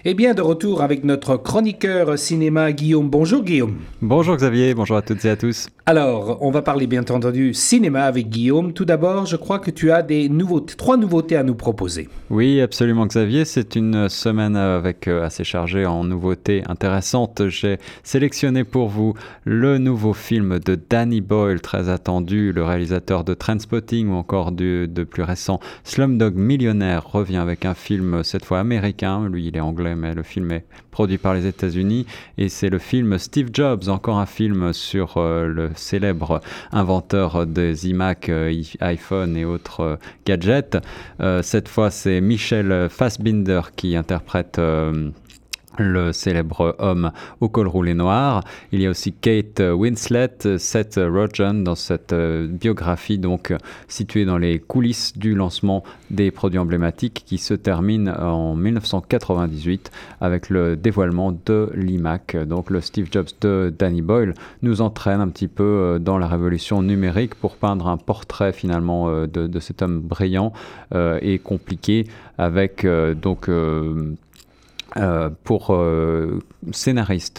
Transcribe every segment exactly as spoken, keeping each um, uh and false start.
Eh bien, de retour avec notre chroniqueur cinéma Guillaume. Bonjour Guillaume. Bonjour Xavier, bonjour à toutes et à tous. Alors, on va parler bien entendu cinéma avec Guillaume. Tout d'abord, je crois que tu as des nouveautés, trois nouveautés à nous proposer. Oui, absolument Xavier, c'est une semaine avec euh, assez chargée en nouveautés intéressantes. J'ai sélectionné pour vous le nouveau film de Danny Boyle, très attendu, le réalisateur de Trainspotting ou encore du, de plus récent Slumdog Millionnaire revient avec un film cette fois américain. Lui, il est anglais, mais le film est produit par les États-Unis et c'est le film Steve Jobs, encore un film sur euh, le célèbre inventeur des iMac, euh, iPhone et autres euh, gadgets. Euh, cette fois, c'est Michel Fassbinder qui interprète euh, le célèbre homme au col roulé noir. Il y a aussi Kate Winslet, Seth Rogen dans cette euh, biographie donc située dans les coulisses du lancement des produits emblématiques qui se termine en dix-neuf cent quatre-vingt-dix-huit avec le dévoilement de l'iMac. Donc le Steve Jobs de Danny Boyle nous entraîne un petit peu dans la révolution numérique pour peindre un portrait finalement euh, de, de cet homme brillant euh, et compliqué avec euh, donc euh, Euh, pour euh, scénariste,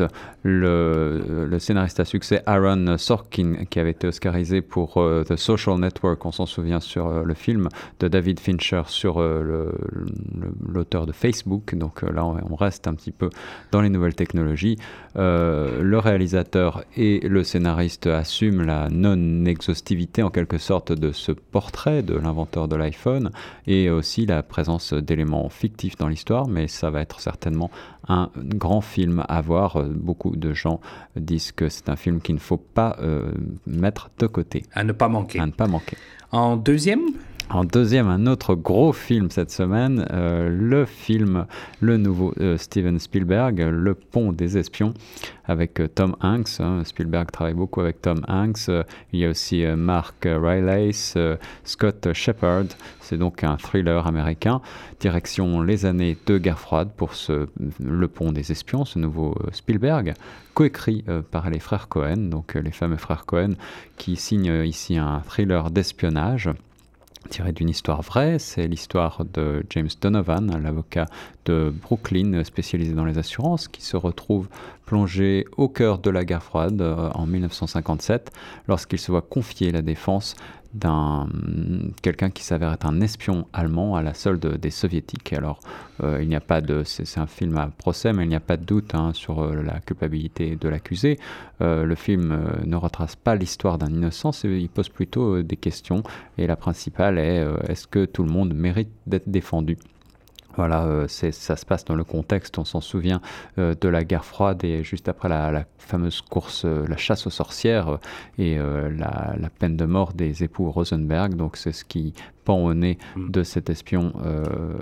le, le scénariste à succès Aaron Sorkin, qui avait été oscarisé pour euh, The Social Network, on s'en souvient, sur euh, le film de David Fincher sur euh, le, le, l'auteur de Facebook. Donc euh, là, on, on reste un petit peu dans les nouvelles technologies. Euh, le réalisateur et le scénariste assument la non-exhaustivité en quelque sorte de ce portrait de l'inventeur de l'iPhone et aussi la présence d'éléments fictifs dans l'histoire, mais ça va être certainement un grand film à voir. Beaucoup de gens disent que c'est un film qu'il ne faut pas euh, mettre de côté. À ne pas manquer. À ne pas manquer. En deuxième ? En deuxième, un autre gros film cette semaine, euh, le film, le nouveau euh, Steven Spielberg, Le Pont des Espions, avec euh, Tom Hanks. Hein. Spielberg travaille beaucoup avec Tom Hanks. Euh, il y a aussi euh, Mark Rylance, euh, Scott Shepherd. C'est donc un thriller américain. Direction les années de guerre froide pour ce Le Pont des Espions, ce nouveau euh, Spielberg, coécrit euh, par les frères Cohen, donc euh, les fameux frères Cohen, qui signent euh, ici un thriller d'espionnage tiré d'une histoire vraie. C'est l'histoire de James Donovan, l'avocat de Brooklyn spécialisé dans les assurances, qui se retrouve plongé au cœur de la guerre froide euh, en dix-neuf cent cinquante-sept lorsqu'il se voit confier la défense d'un quelqu'un qui s'avère être un espion allemand à la solde des soviétiques. Alors euh, il n'y a pas de c'est, c'est un film à procès, mais il n'y a pas de doute hein, sur euh, la culpabilité de l'accusé. Euh, le film euh, ne retrace pas l'histoire d'un innocent, il pose plutôt euh, des questions et la principale est euh, est-ce que tout le monde mérite d'être défendu? Voilà, euh, c'est, ça se passe dans le contexte, on s'en souvient, euh, de la guerre froide et juste après la, la fameuse course, euh, la chasse aux sorcières euh, et euh, la, la peine de mort des époux Rosenberg. Donc c'est ce qui pend au nez de cet espion euh,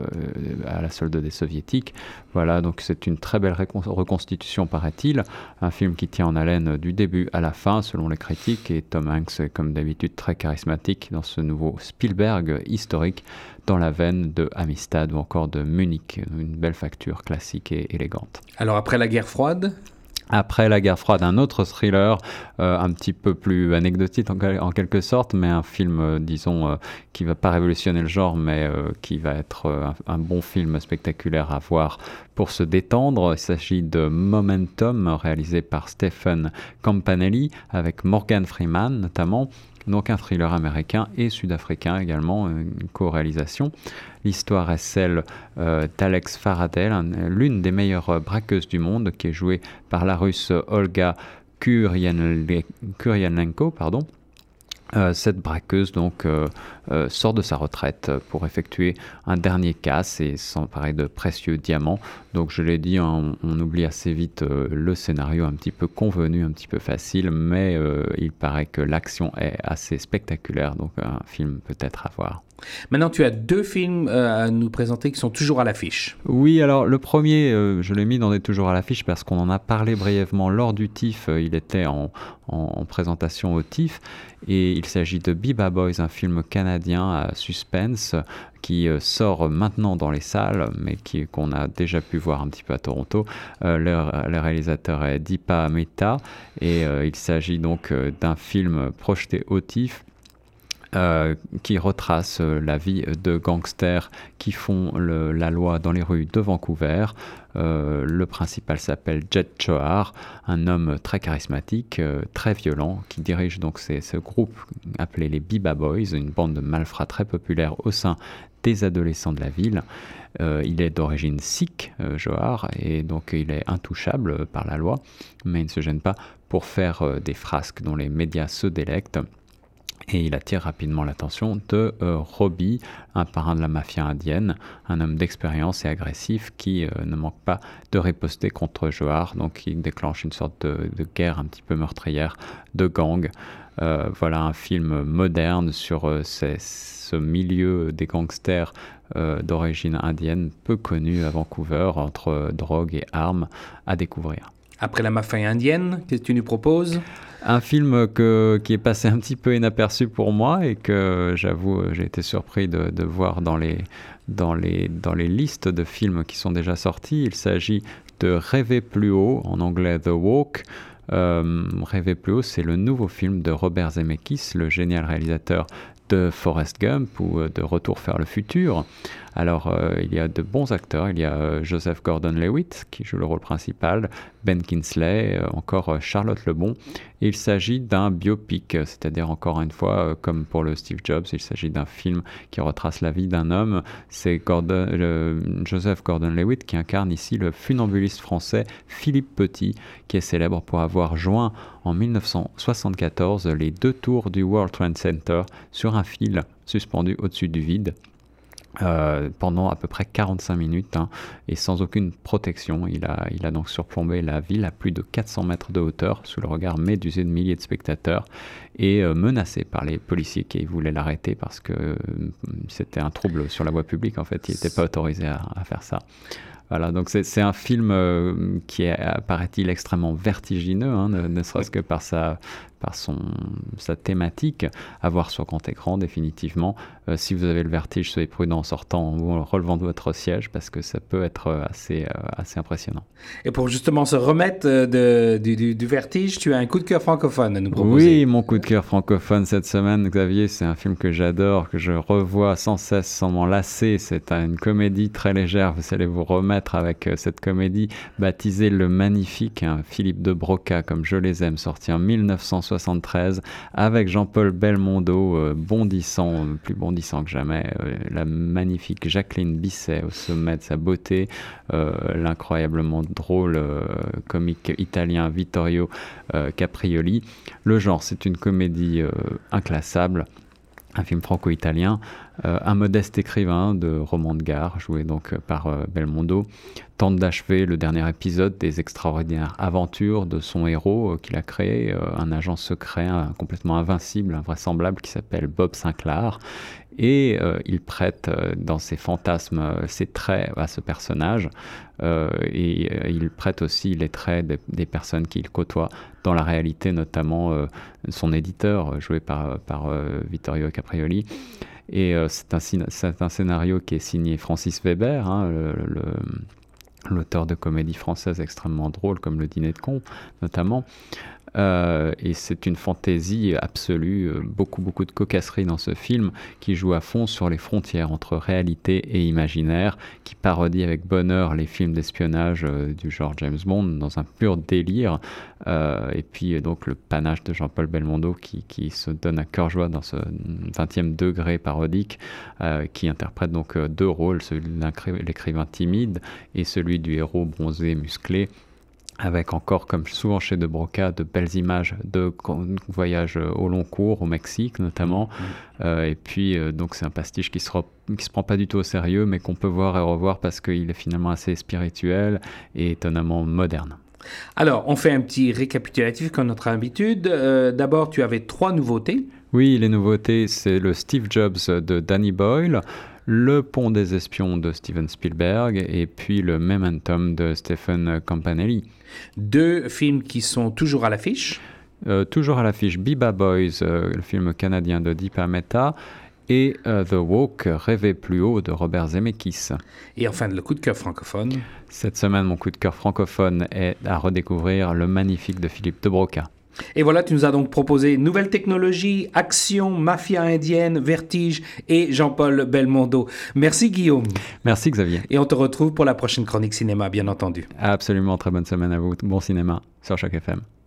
à la solde des soviétiques. Voilà, donc c'est une très belle récon- reconstitution, paraît-il. Un film qui tient en haleine du début à la fin, selon les critiques. Et Tom Hanks est comme d'habitude très charismatique dans ce nouveau Spielberg historique, dans la veine de Amistad ou encore de Munich, une belle facture classique et élégante. Alors après la guerre froide ? Après la guerre froide, un autre thriller, euh, un petit peu plus anecdotique en, en quelque sorte, mais un film, euh, disons, euh, qui ne va pas révolutionner le genre, mais euh, qui va être euh, un, un bon film spectaculaire à voir pour se détendre. Il s'agit de Momentum, réalisé par Stephen Campanelli, avec Morgan Freeman notamment. Donc un thriller américain et sud-africain également, une co-réalisation. L'histoire est celle euh, d'Alex Faradell, un, l'une des meilleures braqueuses du monde, qui est jouée par la russe Olga Kurylenko, pardon. Euh, cette braqueuse donc euh, euh, sort de sa retraite pour effectuer un dernier casse et s'emparer de précieux diamants. Donc je l'ai dit, on, on oublie assez vite euh, le scénario un petit peu convenu, un petit peu facile, mais euh, il paraît que l'action est assez spectaculaire, donc un film peut-être à voir. Maintenant, tu as deux films euh, à nous présenter qui sont toujours à l'affiche. Oui, alors le premier, euh, je l'ai mis dans des toujours à l'affiche parce qu'on en a parlé brièvement lors du T I F. Euh, il était en, en, en présentation au T I F. Et il s'agit de Biba Boys, un film canadien à suspense qui euh, sort maintenant dans les salles, mais qui, qu'on a déjà pu voir un petit peu à Toronto. Euh, le, le réalisateur est Deepa Mehta et euh, il s'agit donc euh, d'un film projeté au T I F Euh, qui retrace euh, la vie de gangsters qui font le, la loi dans les rues de Vancouver. Euh, le principal s'appelle Jet Choar, un homme très charismatique, euh, très violent, qui dirige donc ces, ce groupe appelé les Biba Boys, une bande de malfrats très populaire au sein des adolescents de la ville. Euh, il est d'origine sikh, euh, Johar, et donc il est intouchable par la loi, mais il ne se gêne pas pour faire euh, des frasques dont les médias se délectent. Et il attire rapidement l'attention de euh, Robbie, un parrain de la mafia indienne, un homme d'expérience et agressif qui euh, ne manque pas de riposter contre Johar, donc il déclenche une sorte de, de guerre un petit peu meurtrière de gang. Euh, voilà un film moderne sur euh, ces, ce milieu des gangsters euh, d'origine indienne, peu connu à Vancouver, entre euh, drogue et armes, à découvrir. Après la mafia indienne, qu'est-ce que tu nous proposes ? Un film que, qui est passé un petit peu inaperçu pour moi et que j'avoue j'ai été surpris de, de voir dans les, dans, les, dans les listes de films qui sont déjà sortis. Il s'agit de Rêver plus haut, en anglais The Walk. Euh, Rêver plus haut, c'est le nouveau film de Robert Zemeckis, le génial réalisateur de Forrest Gump ou de Retour vers le futur. Alors, euh, il y a de bons acteurs. Il y a euh, Joseph Gordon-Levitt qui joue le rôle principal, Ben Kingsley, euh, encore euh, Charlotte Lebon. Et il s'agit d'un biopic, c'est-à-dire encore une fois, euh, comme pour le Steve Jobs, il s'agit d'un film qui retrace la vie d'un homme. C'est Gordon, euh, Joseph Gordon-Levitt qui incarne ici le funambuliste français Philippe Petit, qui est célèbre pour avoir joint en dix-neuf cent soixante-quatorze les deux tours du World Trade Center sur un fil suspendu au-dessus du vide. Euh, pendant à peu près quarante-cinq minutes hein, et sans aucune protection. Il a, il a donc surplombé la ville à plus de quatre cents mètres de hauteur sous le regard médusé de milliers de spectateurs et euh, menacé par les policiers qui voulaient l'arrêter parce que euh, c'était un trouble sur la voie publique. En fait, il n'était pas autorisé à, à faire ça. Voilà, donc c'est, c'est un film euh, qui est, paraît-il, extrêmement vertigineux, hein, ne, ne serait-ce que par sa, par son, sa thématique, à voir sur grand écran définitivement. Euh, si vous avez le vertige, soyez prudent en sortant ou en relevant de votre siège parce que ça peut être assez, euh, assez impressionnant. Et pour justement se remettre de, du, du, du vertige, tu as un coup de cœur francophone à nous proposer. Oui, mon coup de cœur francophone cette semaine, Xavier, c'est un film que j'adore, que je revois sans cesse, sans m'en lasser. C'est une comédie très légère, vous allez vous remettre avec cette comédie baptisée Le Magnifique, hein, Philippe de Broca, comme je les aime, sorti en dix-neuf cent soixante-treize, avec Jean-Paul Belmondo, euh, bondissant, plus bondissant que jamais, euh, la magnifique Jacqueline Bisset au sommet de sa beauté, euh, l'incroyablement drôle euh, comique italien Vittorio euh, Caprioli. Le genre, c'est une comédie euh, inclassable, un film franco-italien, euh, un modeste écrivain de roman de gare, joué donc par euh, Belmondo, tente d'achever le dernier épisode des extraordinaires aventures de son héros euh, qu'il a créé, euh, un agent secret euh, complètement invincible, invraisemblable, qui s'appelle Bob Sinclair. Et euh, il prête euh, dans ses fantasmes euh, ses traits à ce personnage euh, et euh, il prête aussi les traits des, des personnes qu'il côtoie dans la réalité, notamment euh, son éditeur joué par, par euh, Vittorio Caprioli. Et euh, c'est, un, c'est un scénario qui est signé Francis Weber, hein, le, le, l'auteur de comédies françaises extrêmement drôles comme Le Dîner de cons notamment. Euh, et c'est une fantaisie absolue, euh, beaucoup beaucoup de cocasserie dans ce film qui joue à fond sur les frontières entre réalité et imaginaire, qui parodie avec bonheur les films d'espionnage euh, du genre James Bond dans un pur délire, euh, et puis donc le panache de Jean-Paul Belmondo qui, qui se donne à cœur joie dans ce vingtième degré parodique, euh, qui interprète donc euh, deux rôles, celui de l'écrivain timide et celui du héros bronzé musclé, avec encore, comme souvent chez De Broca, de belles images de voyages au long cours, au Mexique notamment. Mmh. Euh, et puis, euh, donc c'est un pastiche qui se, re... qui se prend pas du tout au sérieux, mais qu'on peut voir et revoir parce qu'il est finalement assez spirituel et étonnamment moderne. Alors, on fait un petit récapitulatif comme notre habitude. Euh, d'abord, tu avais trois nouveautés. Oui, les nouveautés, c'est le Steve Jobs de Danny Boyle, Le Pont des Espions de Steven Spielberg et puis le Momentum de Stephen Campanelli. Deux films qui sont toujours à l'affiche. Euh, toujours à l'affiche, Biba Boys, euh, le film canadien de Deepa Mehta, et euh, The Walk, Rêver plus haut de Robert Zemeckis. Et enfin, le coup de cœur francophone. Cette semaine, mon coup de cœur francophone est à redécouvrir Le Magnifique de Philippe de Broca. Et voilà, tu nous as donc proposé nouvelles technologies, action, mafia indienne, vertige et Jean-Paul Belmondo. Merci Guillaume. Merci Xavier. Et on te retrouve pour la prochaine chronique cinéma, bien entendu. Absolument, très bonne semaine à vous. Bon cinéma sur Choc F M.